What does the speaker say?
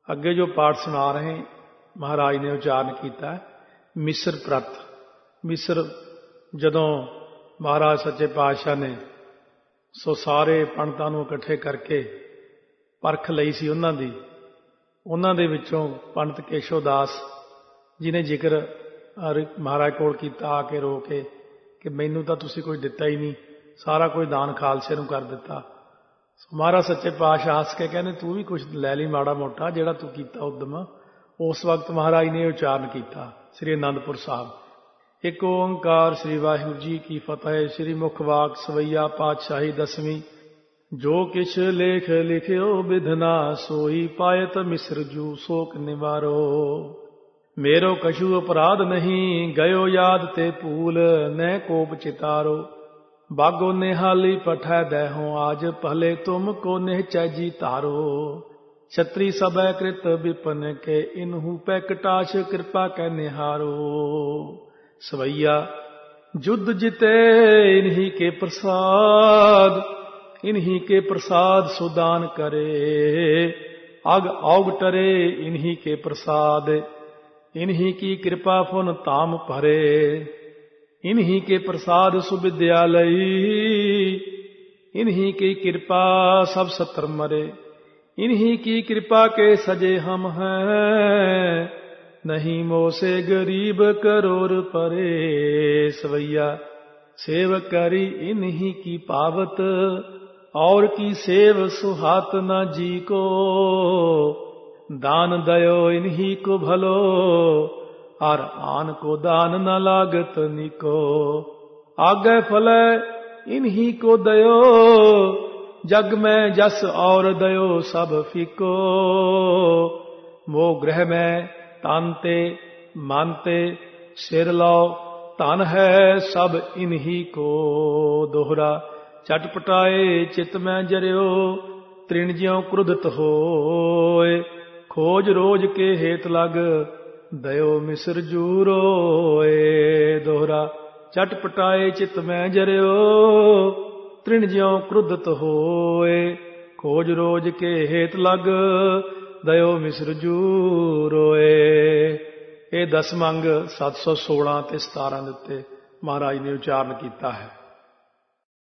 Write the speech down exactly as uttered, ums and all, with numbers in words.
ਅੱਗੇ ਜੋ ਪਾਠ ਸੁਣਾ ਰਹੇ ਮਹਾਰਾਜ ਨੇ ਉਚਾਰਨ ਕੀਤਾ ਮਿਸਰ ਪ੍ਰਤ। ਮਿਸਰ ਜਦੋਂ ਮਹਾਰਾਜ ਸੱਚੇ ਪਾਤਸ਼ਾਹ ਨੇ ਸੋ ਸਾਰੇ ਪੰਡਤਾਂ ਨੂੰ ਇਕੱਠੇ ਕਰਕੇ ਪਰਖ ਲਈ ਸੀ ਉਹਨਾਂ ਦੀ, ਉਹਨਾਂ ਦੇ ਵਿੱਚੋਂ ਪੰਡਤ ਕੇਸ਼ੋ ਦਾਸ ਜਿਹਨੇ ਜ਼ਿਕਰ ਮਹਾਰਾਜ ਕੋਲ ਕੀਤਾ ਆ ਕੇ ਰੋ ਕੇ ਕਿ ਮੈਨੂੰ ਤਾਂ ਤੁਸੀਂ ਕੁਝ ਦਿੱਤਾ ਹੀ ਨਹੀਂ, ਸਾਰਾ ਕੁਝ ਦਾਨ ਖਾਲਸੇ ਨੂੰ ਕਰ ਦਿੱਤਾ। ਸੋ ਮਹਾਰਾਜ ਸੱਚੇ ਪਾਤਸ਼ਾਹ ਹੱਸ ਕੇ ਕਹਿੰਦੇ ਤੂੰ ਵੀ ਕੁਝ ਲੈ ਲਈ ਮਾੜਾ ਮੋਟਾ ਜਿਹੜਾ ਤੂੰ ਕੀਤਾ ਉਦਮ। ਉਸ ਵਕਤ ਮਹਾਰਾਜ ਨੇ ਉਚਾਰਨ ਕੀਤਾ ਸ੍ਰੀ ਅਨੰਦਪੁਰ ਸਾਹਿਬ। ਇੱਕ ਓਂਕਾਰ ਸ੍ਰੀ ਵਾਹਿਗੁਰੂ ਜੀ ਕੀ ਫਤਿਹ। ਸ੍ਰੀ ਮੁਖ ਵਾਕ ਸਵਈਆ ਪਾਤਸ਼ਾਹੀ ਦਸਵੀਂ। ਜੋ ਕਿਛ ਲੇਖ ਲਿਖਿਓ ਬਿਧਨਾ ਸੋਈ ਪਾਇਤ ਮਿਸਰ ਜੂ ਸੋਕ ਨਿਵਾਰੋ। मेरो कछु अपराध नहीं गयो याद ते भूल न कोप चितारो। बागो निहाली पठै दहो आज पहले तुम को निहचैजी तारो। छत्री सब कृत विपन के इनहू पै कटाश कृपा कै निहारो। सवैया युद्ध जिते इन्हीं के प्रसाद इन्हीं के प्रसाद सुदान करे। अग औग टरे इन्हीं के प्रसाद इन्हीं की कृपा फुन ताम भरे। इन्हीं के प्रसाद सुविद्यालयी इन्हीं की कृपा सब सत्र मरे। इन्हीं की कृपा के सजे हम हैं नहीं मोसे गरीब करोड़ परे। सवैया सेव करी इन्हीं की पावत और की सेव सुहात न जी को। दान दयो इन्हीं को भलो और आन को दान न लागत निको। आगे फल इन्हीं को दयो जग में जस और दयो सब फीको। मोह ग्रह में तानते मानते सिर लो धन है सब इन्हीं को। दोहरा चटपटाए चित में जरियो तृण ज्यों क्रुद्धत होए। खोज रोज के हेत लग दयो मिसर जू रोए। दोहरा चटपटाए चित में जरियो तृण ज्यों क्रुद्धत होए। खोज रोज के हेत लग दयो मिसर जू रोए। ਇਹ ਦਸਮ ਅੰਗ ਸੱਤ ਸੌ ਸੋਲਾਂ ਤੇ ਸਤਾਰਾਂ ਦੇ ਉੱਤੇ ਮਹਾਰਾਜ ਨੇ ਉਚਾਰਨ ਕੀਤਾ ਹੈ।